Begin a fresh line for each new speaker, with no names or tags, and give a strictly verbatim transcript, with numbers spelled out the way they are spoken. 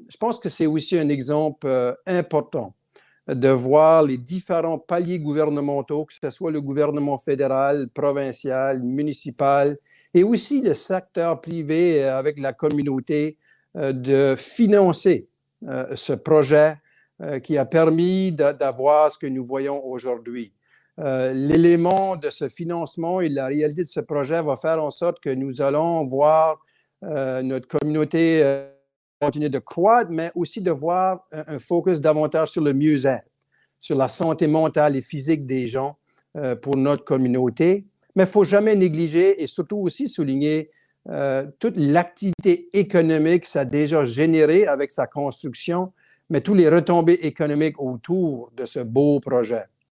je pense que c'est aussi un exemple euh, important de voir les différents paliers gouvernementaux, que ce soit le gouvernement fédéral, provincial, municipal, et aussi le secteur privé euh, avec la communauté, euh, de financer euh, ce projet euh, qui a permis de, d'avoir ce que nous voyons aujourd'hui. Euh, l'élément de ce financement et la réalité de ce projet va faire en sorte que nous allons voir euh, notre communauté euh, continuer de croître, mais aussi de voir un, un focus davantage sur le mieux-être, sur la santé mentale et physique des gens euh, pour notre communauté. Mais il ne faut jamais négliger et surtout aussi souligner euh, toute l'activité économique que ça a déjà généré avec sa construction, mais tous les retombées économiques autour de ce beau projet.